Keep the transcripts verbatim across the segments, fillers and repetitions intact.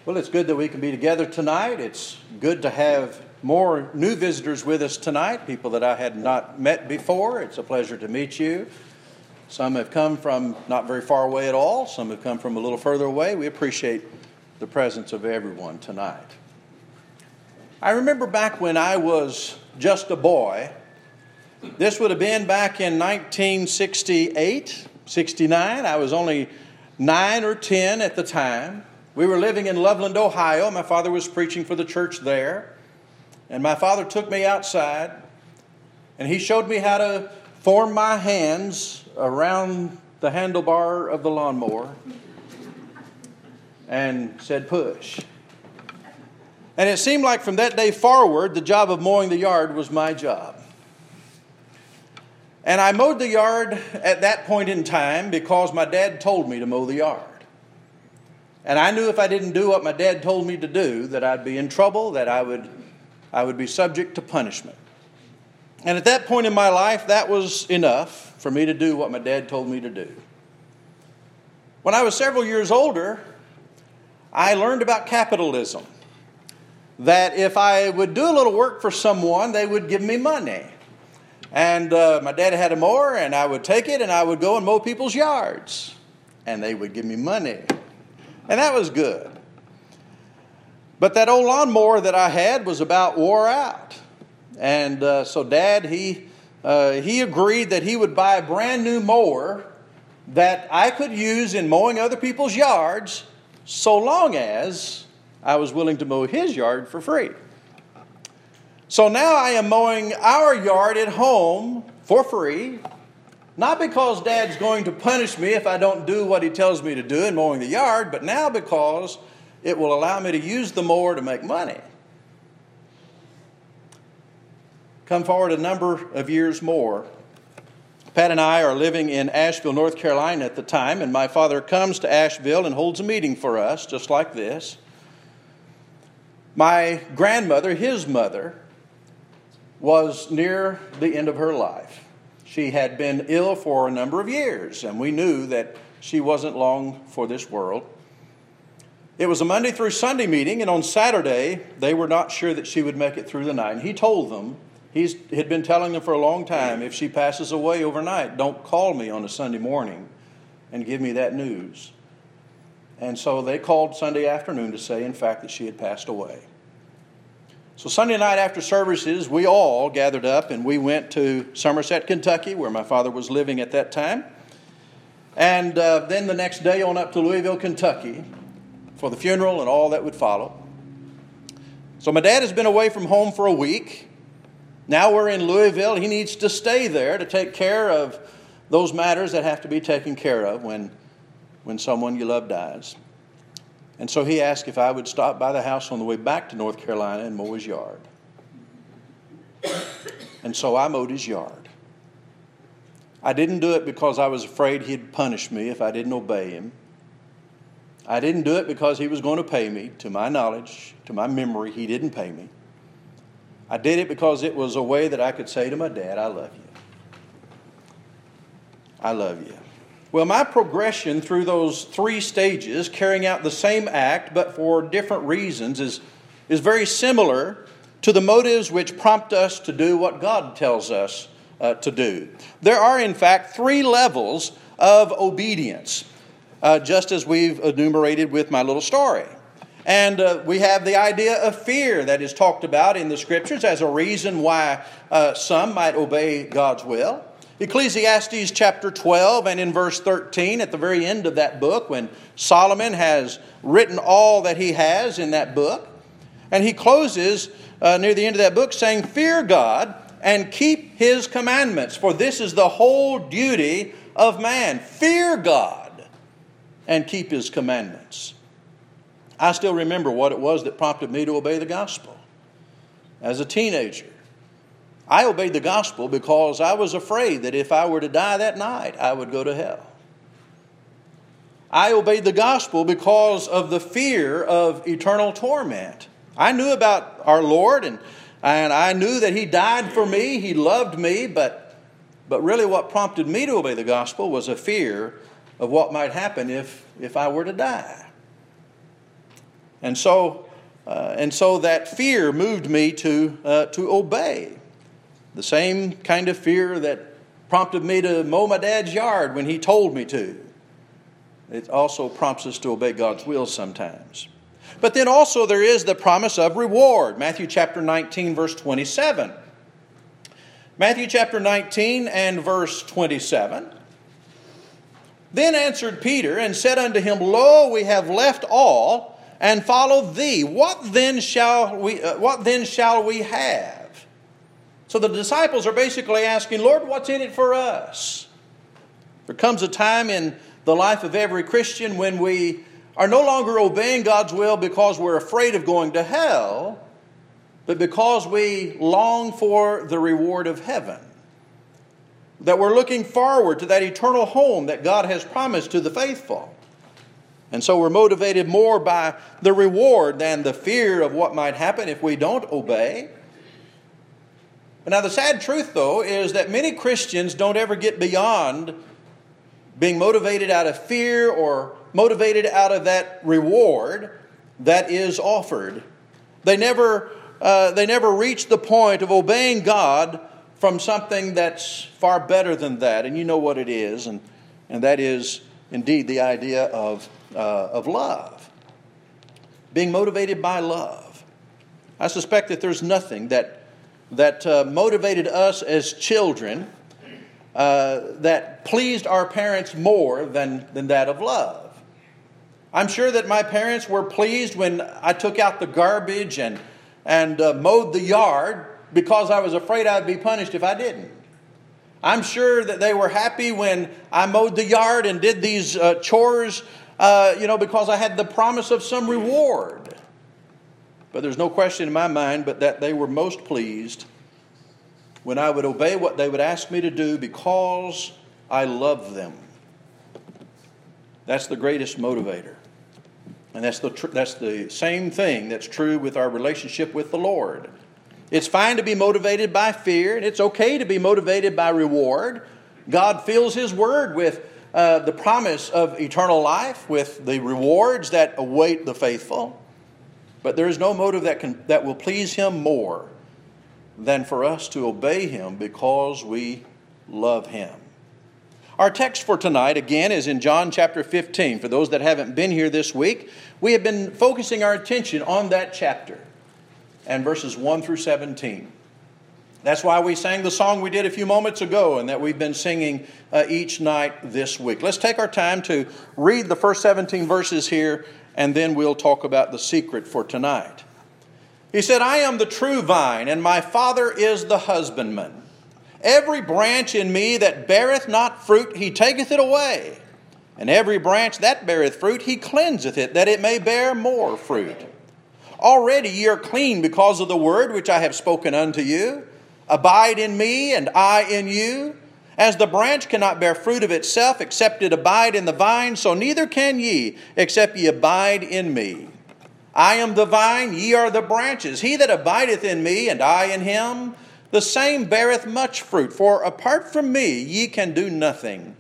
Well, it's good that we can be together tonight. It's good to have more new visitors with us tonight, people that I had not met before. It's a pleasure to meet you. Some have come from not very far away at all. Some have come from a little further away. We appreciate the presence of everyone tonight. I remember back when I was just a boy. This would have been back in nineteen sixty-eight, sixty-nine. I was only nine or ten at the time. We were living in Loveland, Ohio. My father was preaching for the church there. And my father took me outside and he showed me how to form my hands around the handlebar of the lawnmower and said, push. And it seemed like from that day forward, the job of mowing the yard was my job. And I mowed the yard at that point in time because my dad told me to mow the yard. And I knew if I didn't do what my dad told me to do, that I'd be in trouble, that I would, I would be subject to punishment. And at that point in my life, that was enough for me to do what my dad told me to do. When I was several years older, I learned about capitalism. That if I would do a little work for someone, they would give me money. And uh, my dad had a mower, and I would take it, and I would go and mow people's yards. And they would give me money. And that was good. But that old lawnmower that I had was about wore out. And uh, so Dad, he uh, he agreed that he would buy a brand new mower that I could use in mowing other people's yards so long as I was willing to mow his yard for free. So now I am mowing our yard at home for free. Not because Dad's going to punish me if I don't do what he tells me to do in mowing the yard, but now because it will allow me to use the mower to make money. Come forward a number of years more. Pat and I are living in Asheville, North Carolina at the time, and my father comes to Asheville and holds a meeting for us, just like this. My grandmother, his mother, was near the end of her life. She had been ill for a number of years, and we knew that she wasn't long for this world. It was a Monday through Sunday meeting, and on Saturday, they were not sure that she would make it through the night. And he told them, he had been telling them for a long time, if she passes away overnight, don't call me on a Sunday morning and give me that news. And so they called Sunday afternoon to say, in fact, that she had passed away. So Sunday night after services, we all gathered up and we went to Somerset, Kentucky, where my father was living at that time. And uh, then the next day on up to Louisville, Kentucky for the funeral and all that would follow. So my dad has been away from home for a week. Now we're in Louisville. He needs to stay there to take care of those matters that have to be taken care of when, when someone you love dies. And so he asked if I would stop by the house on the way back to North Carolina and mow his yard. And so I mowed his yard. I didn't do it because I was afraid he'd punish me if I didn't obey him. I didn't do it because he was going to pay me. To my knowledge, to my memory, he didn't pay me. I did it because it was a way that I could say to my dad, I love you. I love you. Well, my progression through those three stages, carrying out the same act but for different reasons, is, is very similar to the motives which prompt us to do what God tells us uh, to do. There are, in fact, three levels of obedience, uh, just as we've enumerated with my little story. And uh, we have the idea of fear that is talked about in the Scriptures as a reason why uh, some might obey God's will. Ecclesiastes chapter twelve and in verse thirteen, at the very end of that book, when Solomon has written all that he has in that book, and he closes uh, near the end of that book saying, fear God and keep his commandments, for this is the whole duty of man. Fear God and keep his commandments. I still remember what it was that prompted me to obey the gospel. As a teenager, I obeyed the gospel because I was afraid that if I were to die that night, I would go to hell. I obeyed the gospel because of the fear of eternal torment. I knew about our Lord, and, and I knew that he died for me, he loved me, but, but really what prompted me to obey the gospel was a fear of what might happen if, if I were to die. And so, uh, and so that fear moved me to, uh, to obey. The same kind of fear that prompted me to mow my dad's yard when he told me to. It also prompts us to obey God's will sometimes. But then also there is the promise of reward. Matthew chapter nineteen, verse twenty-seven. Matthew chapter nineteen and verse twenty-seven. Then answered Peter and said unto him, Lo, we have left all and followed thee. What then shall we, uh, what then shall we have? So the disciples are basically asking, Lord, what's in it for us? There comes a time in the life of every Christian when we are no longer obeying God's will because we're afraid of going to hell, but because we long for the reward of heaven. That we're looking forward to that eternal home that God has promised to the faithful. And so we're motivated more by the reward than the fear of what might happen if we don't obey. But now the sad truth, though, is that many Christians don't ever get beyond being motivated out of fear or motivated out of that reward that is offered. They never, uh, they never reach the point of obeying God from something that's far better than that. And you know what it is, and, and that is indeed the idea of, uh, of love. Being motivated by love. I suspect that there's nothing that, that uh, motivated us as children uh, that pleased our parents more than, than that of love. I'm sure that my parents were pleased when I took out the garbage and, and uh, mowed the yard because I was afraid I'd be punished if I didn't. I'm sure that they were happy when I mowed the yard and did these uh, chores, uh, you know, because I had the promise of some reward. But there's no question in my mind but that they were most pleased when I would obey what they would ask me to do because I loved them. That's the greatest motivator. And that's the, tr- that's the same thing that's true with our relationship with the Lord. It's fine to be motivated by fear, and it's okay to be motivated by reward. God fills His Word with uh, the promise of eternal life, with the rewards that await the faithful. But there is no motive that can that will please Him more than for us to obey Him because we love Him. Our text for tonight, again, is in John chapter fifteen. For those that haven't been here this week, we have been focusing our attention on that chapter and verses one through seventeen. That's why we sang the song we did a few moments ago and that we've been singing uh, each night this week. Let's take our time to read the first seventeen verses here, and then we'll talk about the secret for tonight. He said, I am the true vine, and my Father is the husbandman. Every branch in me that beareth not fruit, He taketh it away. And every branch that beareth fruit, He cleanseth it, that it may bear more fruit. Already ye are clean because of the word which I have spoken unto you. Abide in me, and I in you. As the branch cannot bear fruit of itself, except it abide in the vine, so neither can ye, except ye abide in me. I am the vine, ye are the branches. He that abideth in me, and I in him, the same beareth much fruit. For apart from me, ye can do nothing.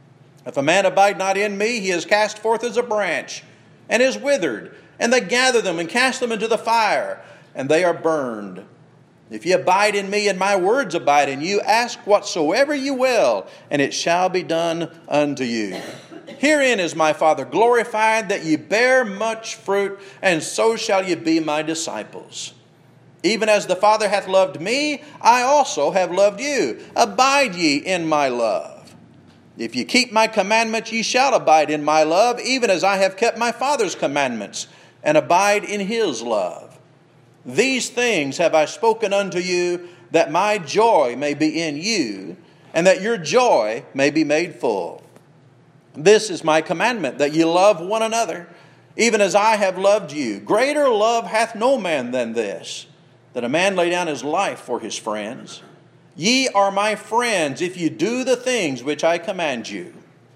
If a man abide not in me, he is cast forth as a branch, and is withered. And they gather them and cast them into the fire, and they are burned. If ye abide in me, and my words abide in you, ask whatsoever ye will, and it shall be done unto you. Herein is my Father glorified, that ye bear much fruit, and so shall ye be my disciples. Even as the Father hath loved me, I also have loved you. Abide ye in my love. If ye keep my commandments, ye shall abide in my love, even as I have kept my Father's commandments, and abide in His love. These things have I spoken unto you, that my joy may be in you, and that your joy may be made full. This is my commandment, that ye love one another, even as I have loved you. Greater love hath no man than this, that a man lay down his life for his friends. Ye are my friends, if ye do the things which I command you.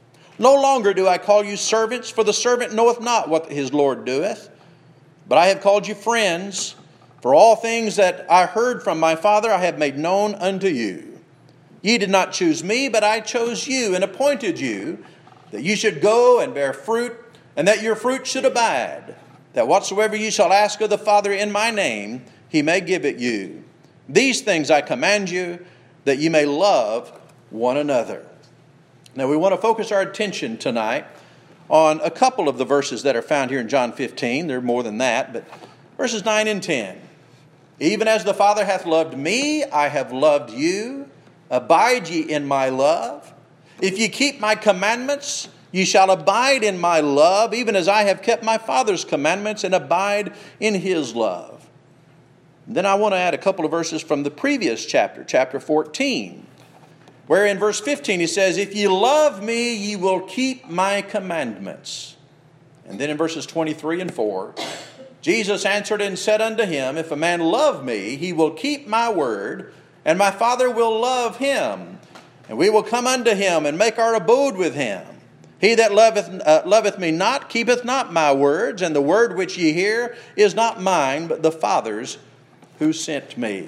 No longer do I call you servants, for the servant knoweth not what his Lord doeth. But I have called you friends, for all things that I heard from my Father I have made known unto you. Ye did not choose me, but I chose you and appointed you, that ye should go and bear fruit, and that your fruit should abide, that whatsoever ye shall ask of the Father in my name, he may give it you. These things I command you, that ye may love one another. Now we want to focus our attention tonight on a couple of the verses that are found here in John fifteen. There are more than that, but verses nine and ten. Even as the Father hath loved me, I have loved you. Abide ye in my love. If ye keep my commandments, ye shall abide in my love, even as I have kept my Father's commandments and abide in his love. Then I want to add a couple of verses from the previous chapter, chapter fourteen, where in verse fifteen he says, if ye love me, ye will keep my commandments. And then in verses twenty-three and four, Jesus answered and said unto him, if a man love me, he will keep my word, and my Father will love him, and we will come unto him and make our abode with him. He that loveth, uh, loveth me not, keepeth not my words, and the word which ye hear is not mine, but the Father's who sent me.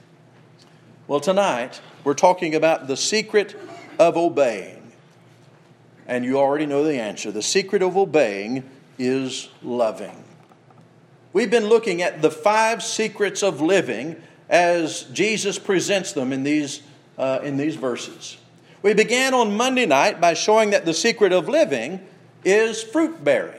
Well, tonight we're talking about the secret of obeying. And you already know the answer. The secret of obeying is loving. We've been looking at the five secrets of living as Jesus presents them in these, uh, in these verses. We began on Monday night by showing that the secret of living is fruit bearing.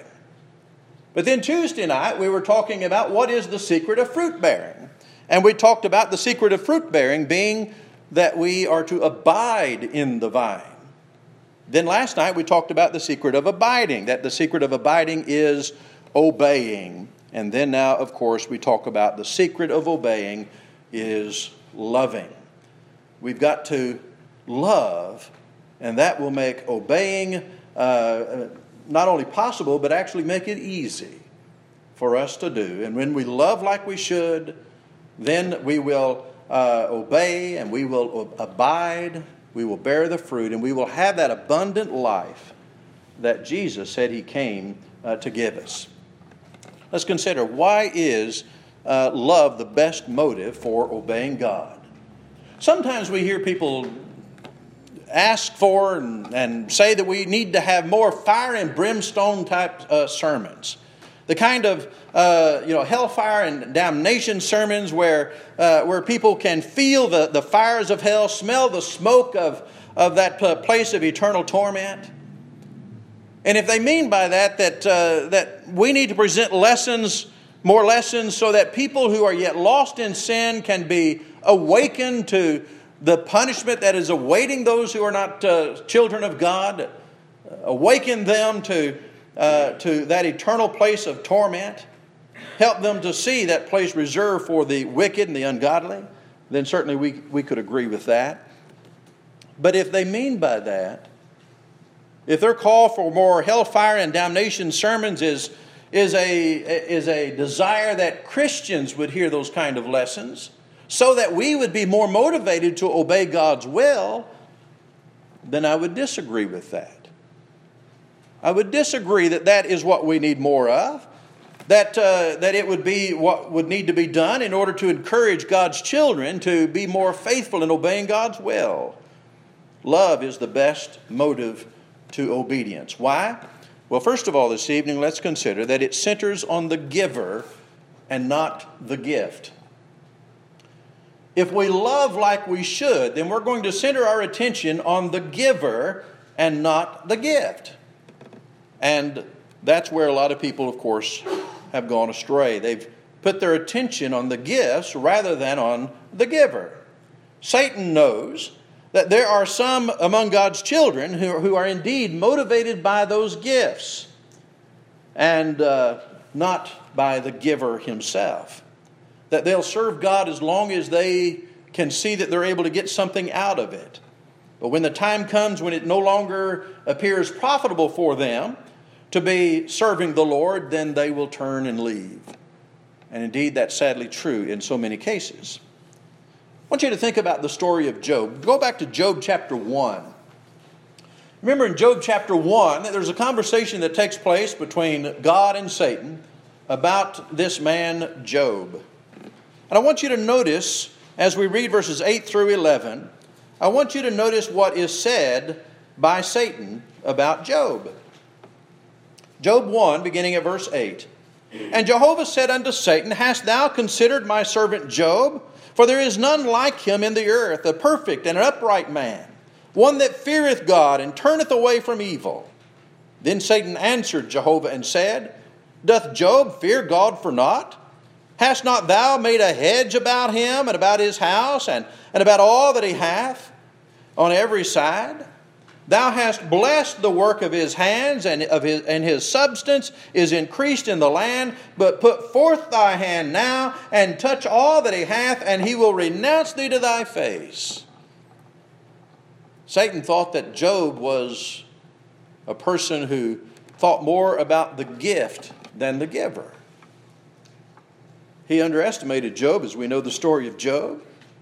But then Tuesday night we were talking about what is the secret of fruit bearing. And we talked about the secret of fruit bearing being that we are to abide in the vine. Then last night we talked about the secret of abiding, that the secret of abiding is obeying. And then now, of course, we talk about the secret of obeying is loving. We've got to love, and that will make obeying uh, not only possible, but actually make it easy for us to do. And when we love like we should, then we will uh, obey and we will abide, we will bear the fruit, and we will have that abundant life that Jesus said he came uh, to give us. Let's consider, why is uh, love the best motive for obeying God? Sometimes we hear people ask for and, and say that we need to have more fire and brimstone type uh, sermons. The kind of uh, you know hellfire and damnation sermons where uh, where people can feel the, the fires of hell, smell the smoke of, of that uh, place of eternal torment. And if they mean by that that uh, that we need to present lessons, more lessons, so that people who are yet lost in sin can be awakened to the punishment that is awaiting those who are not uh, children of God, awaken them to uh, to that eternal place of torment, help them to see that place reserved for the wicked and the ungodly, then certainly we, we could agree with that. But if they mean by that, if their call for more hellfire and damnation sermons is, is, a, is a desire that Christians would hear those kind of lessons so that we would be more motivated to obey God's will, then I would disagree with that. I would disagree that that is what we need more of, that, uh, that it would be what would need to be done in order to encourage God's children to be more faithful in obeying God's will. Love is the best motive to obedience. Why? Well, first of all, this evening, let's consider that it centers on the giver and not the gift. If we love like we should, then we're going to center our attention on the giver and not the gift. And that's where a lot of people, of course, have gone astray. They've put their attention on the gifts rather than on the giver. Satan knows that there are some among God's children who, who are indeed motivated by those gifts and uh, not by the giver himself. That they'll serve God as long as they can see that they're able to get something out of it. But when the time comes when it no longer appears profitable for them to be serving the Lord, then they will turn and leave. And indeed, that's sadly true in so many cases. I want you to think about the story of Job. Go back to Job chapter one. Remember in Job chapter one, there's a conversation that takes place between God and Satan about this man Job. And I want you to notice, as we read verses eight through eleven, I want you to notice what is said by Satan about Job. Job one, beginning at verse eight. And Jehovah said unto Satan, Hast thou considered my servant Job? For there is none like him in the earth, a perfect and an upright man, one that feareth God and turneth away from evil. Then Satan answered Jehovah and said, Doth Job fear God for naught? Hast not thou made a hedge about him and about his house and, and about all that he hath on every side? Thou hast blessed the work of his hands, and of his and his substance is increased in the land. But put forth thy hand now, and touch all that he hath, and he will renounce thee to thy face. Satan thought that Job was a person who thought more about the gift than the giver. He underestimated Job, as we know the story of Job.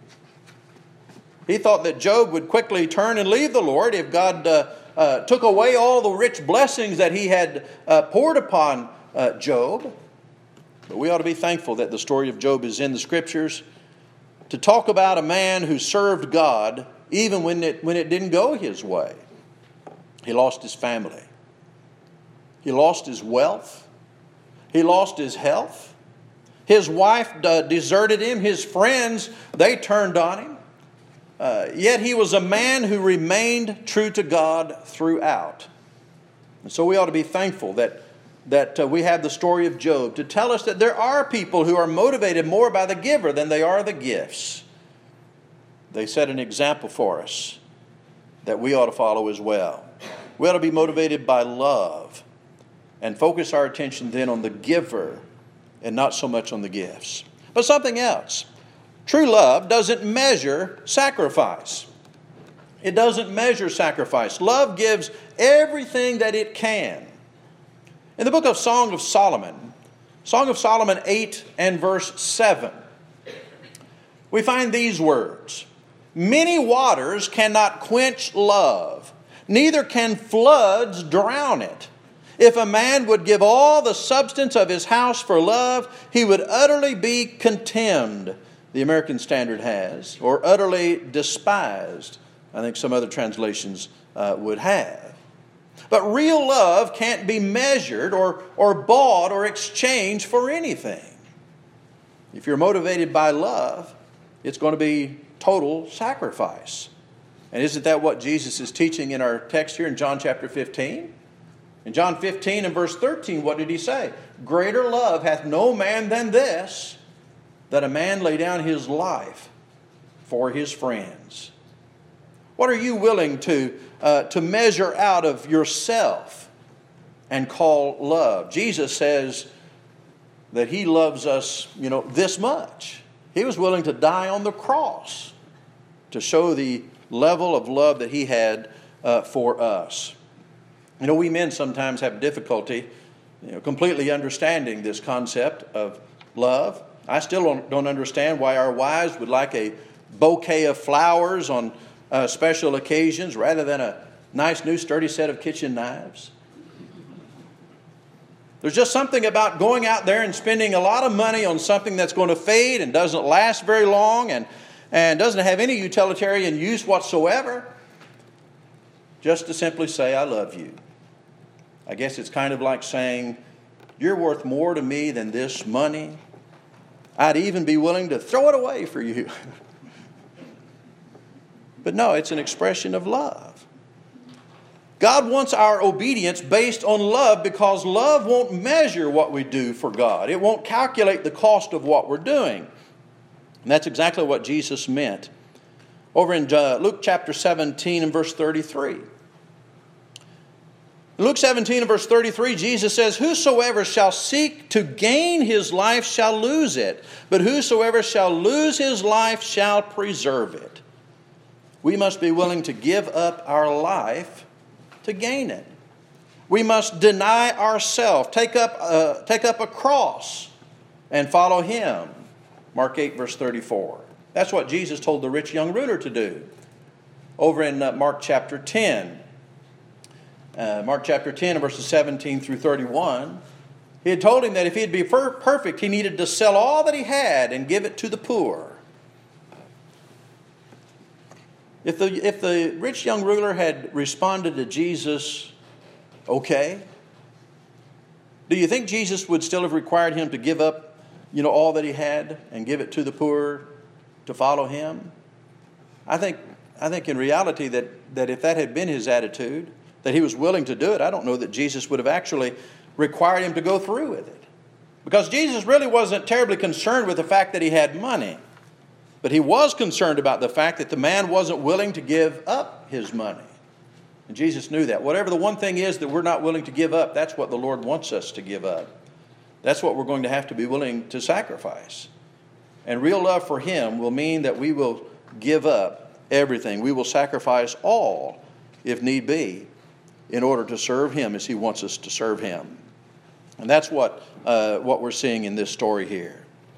He thought that Job would quickly turn and leave the Lord if God uh, uh, took away all the rich blessings that he had uh, poured upon uh, Job. But we ought to be thankful that the story of Job is in the Scriptures to talk about a man who served God even when it, when it didn't go his way. He lost his family. He lost his wealth. He lost his health. His wife uh, deserted him. His friends, they turned on him. Uh, yet he was a man who remained true to God throughout. And so we ought to be thankful that, that uh, we have the story of Job to tell us that there are people who are motivated more by the giver than they are the gifts. They set an example for us that we ought to follow as well. We ought to be motivated by love and focus our attention then on the giver and not so much on the gifts. But something else. True love doesn't measure sacrifice. It doesn't measure sacrifice. Love gives everything that it can. In the book of Song of Solomon, Song of Solomon eight and verse seven, we find these words. Many waters cannot quench love, neither can floods drown it. If a man would give all the substance of his house for love, he would utterly be contemned, the American Standard has, or utterly despised, I think some other translations uh, would have. But real love can't be measured or, or bought or exchanged for anything. If you're motivated by love, it's going to be total sacrifice. And isn't that what Jesus is teaching in our text here in John chapter fifteen? In John fifteen and verse thirteen, what did he say? Greater love hath no man than this, that a man lay down his life for his friends. What are you willing to, uh, to measure out of yourself and call love? Jesus says that he loves us, you know, this much. He was willing to die on the cross to show the level of love that he had uh, for us. You know, we men sometimes have difficulty, you know, completely understanding this concept of love. I still don't, don't understand why our wives would like a bouquet of flowers on uh, special occasions rather than a nice new sturdy set of kitchen knives. There's just something about going out there and spending a lot of money on something that's going to fade and doesn't last very long and, and doesn't have any utilitarian use whatsoever, just to simply say, I love you. I guess it's kind of like saying, you're worth more to me than this money. I'd even be willing to throw it away for you. But no, it's an expression of love. God wants our obedience based on love because love won't measure what we do for God. It won't calculate the cost of what we're doing. And that's exactly what Jesus meant. Over in uh, Luke chapter seventeen and verse thirty-three. In Luke seventeen and verse thirty-three, Jesus says, Whosoever shall seek to gain his life shall lose it, but whosoever shall lose his life shall preserve it. We must be willing to give up our life to gain it. We must deny ourselves, take up, uh, take up a cross and follow him. Mark eight verse thirty-four. That's what Jesus told the rich young ruler to do. Over in uh, Mark chapter ten. Uh, Mark chapter ten, verses seventeen through thirty-one, he had told him that if he'd be per- perfect, he needed to sell all that he had and give it to the poor. If the, if the rich young ruler had responded to Jesus, okay, Do you think Jesus would still have required him to give up, you know, all that he had and give it to the poor to follow him? I think, I think in reality that, that if that had been his attitude, that he was willing to do it, I don't know that Jesus would have actually required him to go through with it. Because Jesus really wasn't terribly concerned with the fact that he had money. But he was concerned about the fact that the man wasn't willing to give up his money. And Jesus knew that. Whatever the one thing is that we're not willing to give up, that's what the Lord wants us to give up. That's what we're going to have to be willing to sacrifice. And real love for him will mean that we will give up everything. We will sacrifice all, if need be, in order to serve him as he wants us to serve him. And that's what, uh, what we're seeing in this story here.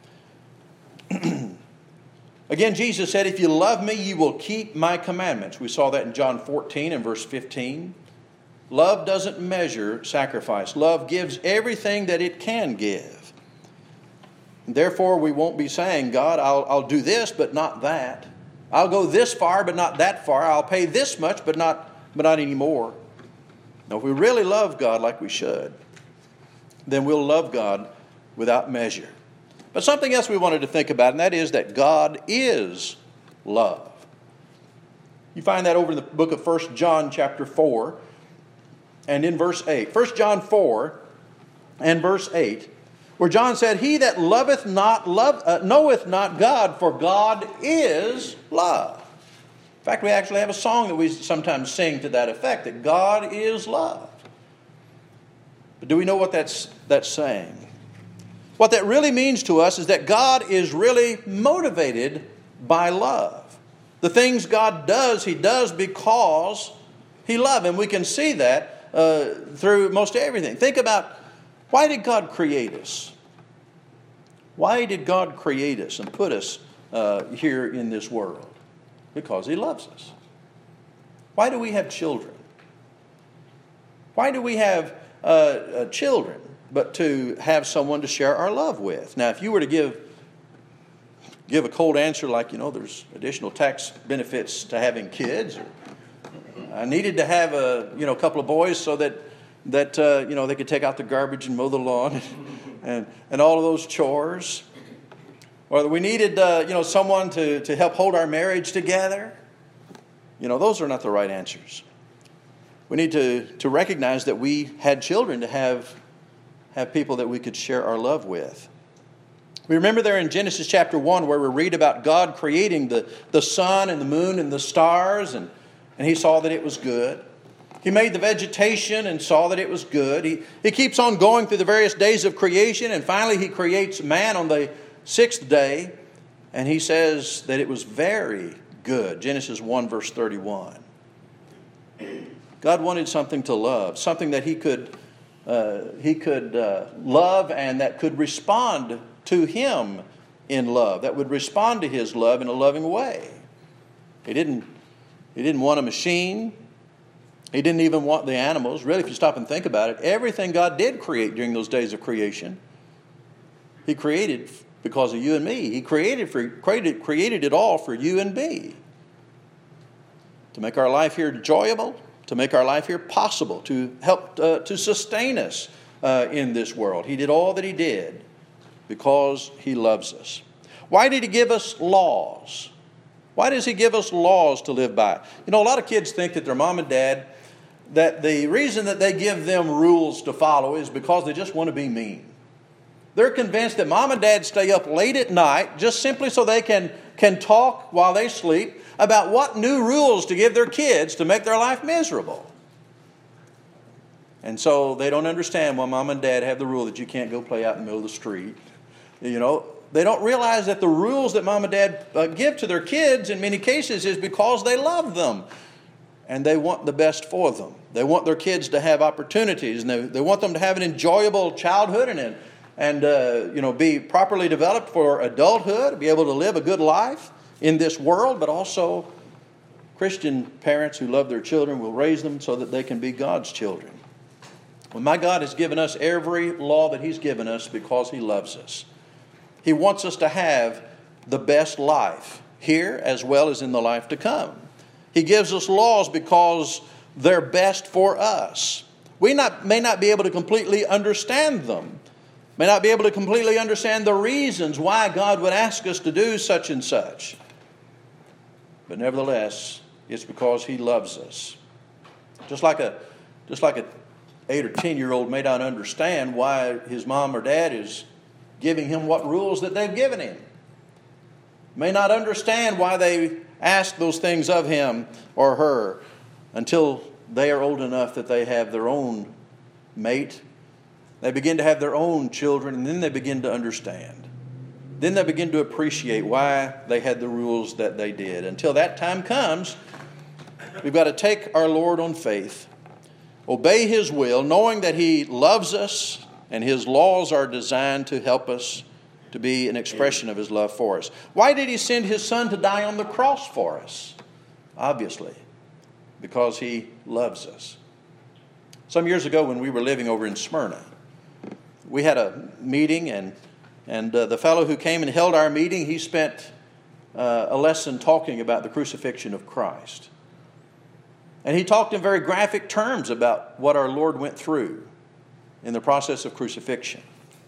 Again, Jesus said, if you love me, you will keep my commandments. We saw that in John fourteen and verse fifteen. Love doesn't measure sacrifice. Love gives everything that it can give. Therefore, we won't be saying, God, I'll, I'll do this, but not that. I'll go this far, but not that far. I'll pay this much, but not, but not any more. Now, if we really love God like we should, then we'll love God without measure. But something else we wanted to think about, and that is that God is love. You find that over in the book of First John chapter four and in verse eight. First John four and verse eight, where John said, he that loveth not love, uh, knoweth not God, for God is love. In fact, we actually have a song that we sometimes sing to that effect, that God is love. But do we know what that's, that's saying? What that really means to us is that God is really motivated by love. The things God does, he does because he loves. And we can see that uh, through most everything. Think about, why did God create us? Why did God create us and put us uh, here in this world? Because he loves us. Why do we have children? Why do we have uh, uh, children? But to have someone to share our love with. Now, if you were to give give a cold answer like, you know, there's additional tax benefits to having kids, or I needed to have a, you know, a couple of boys so that, that uh, you know, they could take out the garbage and mow the lawn and, and all of those chores. Or we needed, uh, you know, someone to, to help hold our marriage together. You know, those are not the right answers. We need to, to recognize that we had children to have have people that we could share our love with. We remember there in Genesis chapter one where we read about God creating the, the sun and the moon and the stars, and, and he saw that it was good. He made the vegetation and saw that it was good. He, he keeps on going through the various days of creation, and finally he creates man on the sixth day, and he says that it was very good. Genesis one verse thirty-one. God wanted something to love, something that he could Uh, he could uh, love and that could respond to him in love, that would respond to his love in a loving way. He didn't, he didn't want a machine. He didn't even want the animals. Really, if you stop and think about it, everything God did create during those days of creation, he created because of you and me. He created, for, created, created it all for you and me. To make our life here enjoyable, to make our life here possible, to help uh, to sustain us uh, in this world. He did all that he did because he loves us. Why did he give us laws? Why does he give us laws to live by? You know, a lot of kids think that their mom and dad, that the reason that they give them rules to follow is because they just want to be mean. They're convinced that mom and dad stay up late at night just simply so they can, can talk while they sleep about what new rules to give their kids to make their life miserable. And so they don't understand why mom and dad have the rule that you can't go play out in the middle of the street. You know, they don't realize that the rules that mom and dad uh, give to their kids in many cases is because they love them. And they want the best for them. They want their kids to have opportunities, and they, they want them to have an enjoyable childhood and, and uh, you know, be properly developed for adulthood, be able to live a good life in this world, but also Christian parents who love their children will raise them so that they can be God's children. Well, my God has given us every law that he's given us because he loves us. He wants us to have the best life here as well as in the life to come. He gives us laws because they're best for us. We not, may not be able to completely understand them. May not be able to completely understand the reasons why God would ask us to do such and such. But nevertheless, it's because He loves us. Just like a, just like a eight or ten year old may not understand why his mom or dad is giving him what rules that they've given him. May not understand why they ask those things of him or her until they are old enough that they have their own mate. They begin to have their own children, and then they begin to understand. Then they begin to appreciate why they had the rules that they did. Until that time comes, we've got to take our Lord on faith, obey His will, knowing that He loves us and His laws are designed to help us to be an expression of His love for us. Why did He send His Son to die on the cross for us? Obviously, because He loves us. Some years ago when we were living over in Smyrna, we had a meeting, and, and uh, the fellow who came and held our meeting, he spent uh, a lesson talking about the crucifixion of Christ. And he talked in very graphic terms about what our Lord went through in the process of crucifixion.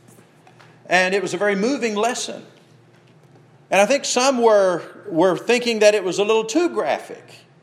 And it was a very moving lesson. And I think some were, were thinking that it was a little too graphic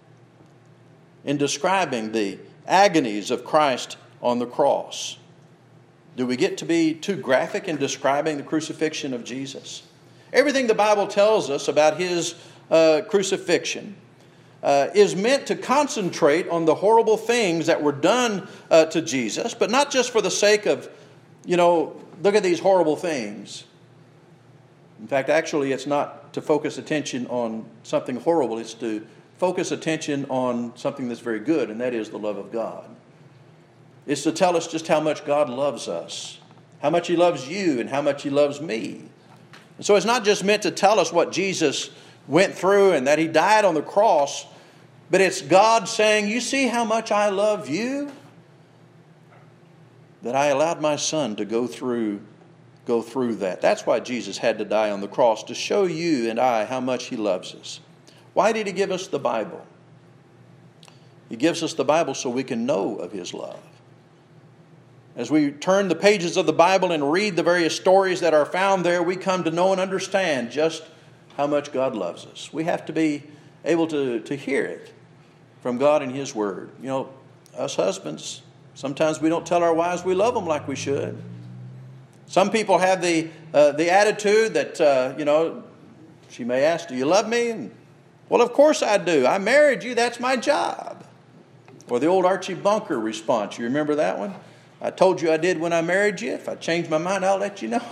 in describing the agonies of Christ on the cross. Do we get to be too graphic in describing the crucifixion of Jesus? Everything the Bible tells us about His uh, crucifixion uh, is meant to concentrate on the horrible things that were done uh, to Jesus, but not just for the sake of, you know, look at these horrible things. In fact, actually, it's not to focus attention on something horrible. It's to focus attention on something that's very good, and that is the love of God. It's to tell us just how much God loves us, how much He loves you, and how much He loves me. And so it's not just meant to tell us what Jesus went through and that He died on the cross, but it's God saying, you see how much I love you? That I allowed my Son to go through, go through that. That's why Jesus had to die on the cross, to show you and I how much He loves us. Why did He give us the Bible? He gives us the Bible so we can know of His love. As we turn the pages of the Bible and read the various stories that are found there, we come to know and understand just how much God loves us. We have to be able to, to hear it from God in His Word. You know, us husbands, sometimes we don't tell our wives we love them like we should. Some people have the uh, the attitude that, uh, you know, she may ask, do you love me? And, well, of course I do. I married you. That's my job. Or the old Archie Bunker response. You remember that one? I told you I did when I married you. If I change my mind, I'll let you know.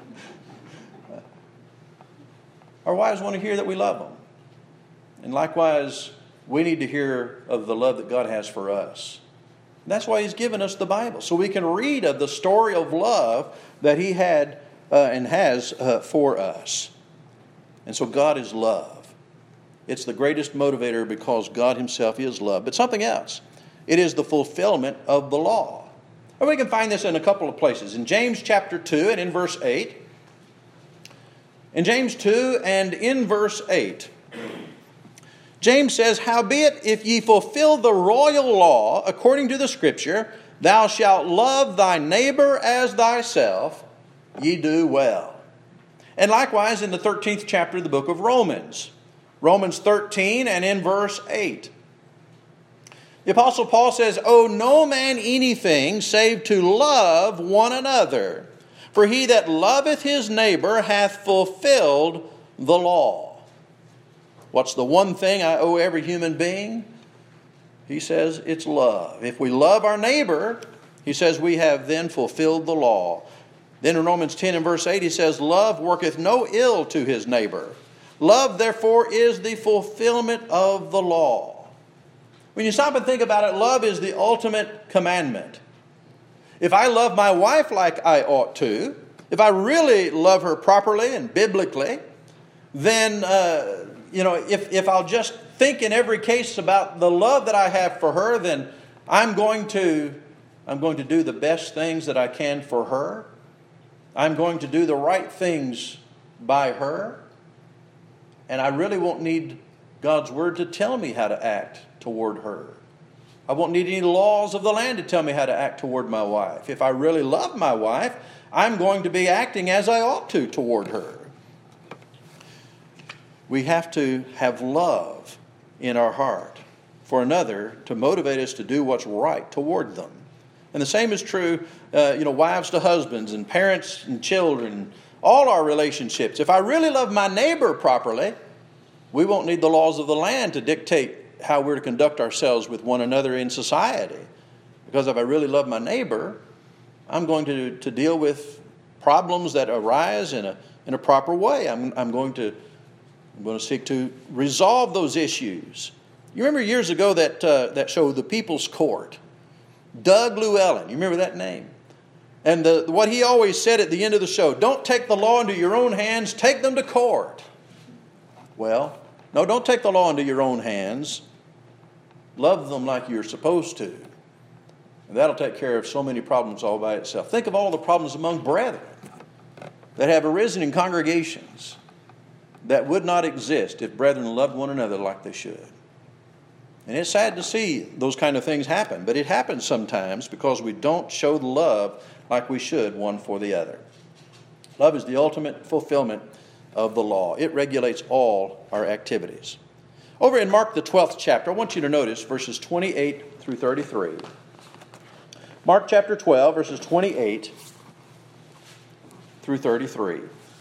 Our wives want to hear that we love them. And likewise, we need to hear of the love that God has for us. And that's why He's given us the Bible, so we can read of the story of love that He had uh, and has uh, for us. And so God is love. It's the greatest motivator because God Himself is love. But something else. It is the fulfillment of the law. And we can find this in a couple of places. In James chapter two and in verse eight. In James two and in verse eight. James says, howbeit, if ye fulfill the royal law according to the Scripture, thou shalt love thy neighbor as thyself, ye do well. And likewise in the thirteenth chapter of the book of Romans. Romans thirteen and in verse eight. The Apostle Paul says, owe no man anything save to love one another. For he that loveth his neighbor hath fulfilled the law. What's the one thing I owe every human being? He says it's love. If we love our neighbor, he says we have then fulfilled the law. Then in Romans ten and verse eight he says, love worketh no ill to his neighbor. Love therefore is the fulfillment of the law. When you stop and think about it, love is the ultimate commandment. If I love my wife like I ought to, if I really love her properly and biblically, then, uh, you know, if, if I'll just think in every case about the love that I have for her, then I'm going to, I'm going to do the best things that I can for her. I'm going to do the right things by her. And I really won't need God's Word to tell me how to act toward her. I won't need any laws of the land to tell me how to act toward my wife. If I really love my wife, I'm going to be acting as I ought to toward her. We have to have love in our heart for another to motivate us to do what's right toward them. And the same is true, uh, you know, wives to husbands and parents and children, all our relationships. If I really love my neighbor properly, we won't need the laws of the land to dictate how we're to conduct ourselves with one another in society. Because if I really love my neighbor, I'm going to, to deal with problems that arise in a in a proper way. I'm, I'm going to I'm going to seek to resolve those issues. You remember years ago that uh, that show, The People's Court? Doug Llewellyn, you remember that name? And the, what he always said at the end of the show, don't take the law into your own hands, take them to court. Well, no, don't take the law into your own hands. Love them like you're supposed to. And that'll take care of so many problems all by itself. Think of all the problems among brethren that have arisen in congregations that would not exist if brethren loved one another like they should. And it's sad to see those kind of things happen, but it happens sometimes because we don't show the love like we should one for the other. Love is the ultimate fulfillment of the law. It regulates all our activities. Over in Mark the twelfth chapter, I want you to notice verses twenty-eight through thirty-three. Mark chapter twelve, verses twenty-eight through thirty-three.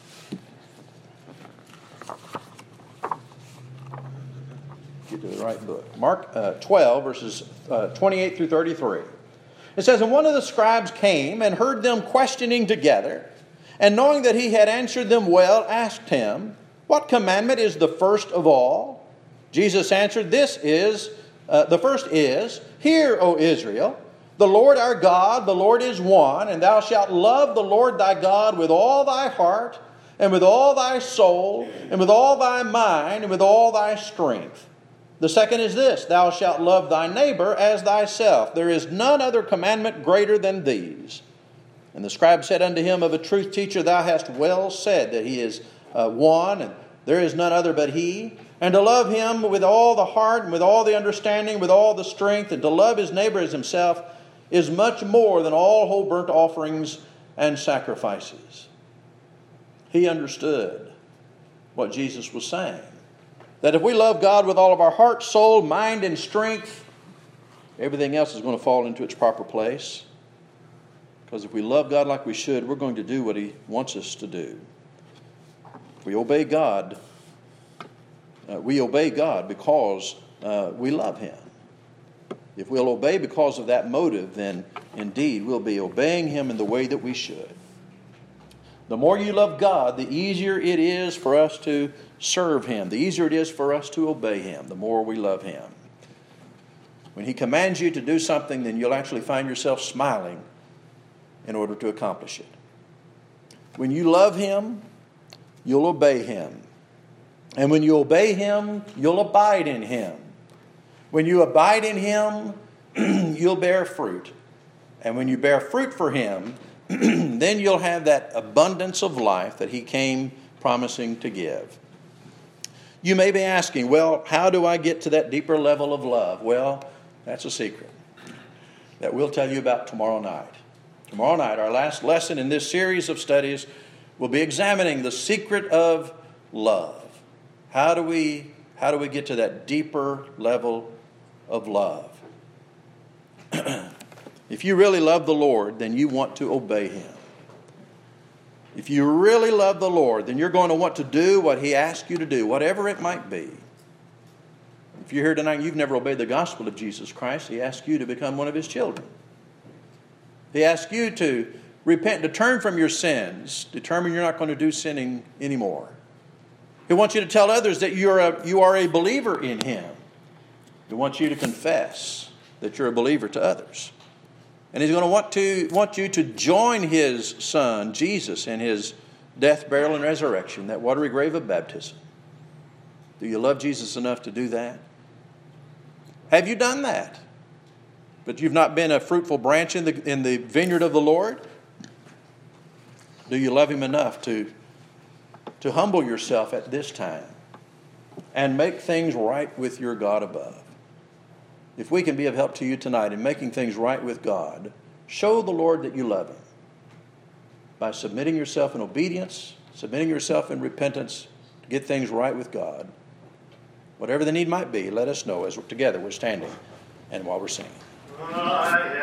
Get to the right book. Mark uh, twelve, verses uh, twenty-eight through thirty-three. It says, And one of the scribes came and heard them questioning together, and knowing that he had answered them well, asked him, What commandment is the first of all? Jesus answered, This is, uh, the first is, Hear, O Israel, the Lord our God, the Lord is one, and thou shalt love the Lord thy God with all thy heart, and with all thy soul, and with all thy mind, and with all thy strength. The second is this, Thou shalt love thy neighbor as thyself. There is none other commandment greater than these. And the scribe said unto him, Of a truth, teacher, thou hast well said that he is uh, one, and there is none other but he. And to love him with all the heart, and with all the understanding, with all the strength, and to love his neighbor as himself, is much more than all whole burnt offerings and sacrifices. He understood what Jesus was saying. That if we love God with all of our heart, soul, mind, and strength, everything else is going to fall into its proper place. Because if we love God like we should, we're going to do what He wants us to do. If we obey God, uh, we obey God because uh, we love Him. If we'll obey because of that motive, then indeed we'll be obeying Him in the way that we should. The more you love God, the easier it is for us to serve Him. The easier it is for us to obey Him, the more we love Him. When He commands you to do something, then you'll actually find yourself smiling in order to accomplish it. When you love Him, you'll obey Him. And when you obey Him, you'll abide in Him. When you abide in Him, you'll bear fruit. And when you bear fruit for Him, then you'll have that abundance of life that He came promising to give. You may be asking, well, how do I get to that deeper level of love? Well, that's a secret that we'll tell you about tomorrow night. Tomorrow night, our last lesson in this series of studies, will be examining the secret of love. How do we, how do we get to that deeper level of love? If you really love the Lord, then you want to obey Him. If you really love the Lord, then you're going to want to do what He asks you to do, whatever it might be. If you're here tonight and you've never obeyed the gospel of Jesus Christ, He asks you to become one of His children. He asks you to repent, to turn from your sins, determine you're not going to do sinning anymore. He wants you to tell others that you're a, you are a believer in Him. He wants you to confess that you're a believer to others. And He's going to want to want you to join His Son, Jesus, in His death, burial, and resurrection, that watery grave of baptism. Do you love Jesus enough to do that? Have you done that? But you've not been a fruitful branch in the, in the vineyard of the Lord? Do you love Him enough to, to humble yourself at this time and make things right with your God above? if we can be of help to you tonight in making things right with God, show the Lord that you love Him by submitting yourself in obedience, submitting yourself in repentance to get things right with God. Whatever the need might be, let us know as we're together we're standing and while we're singing.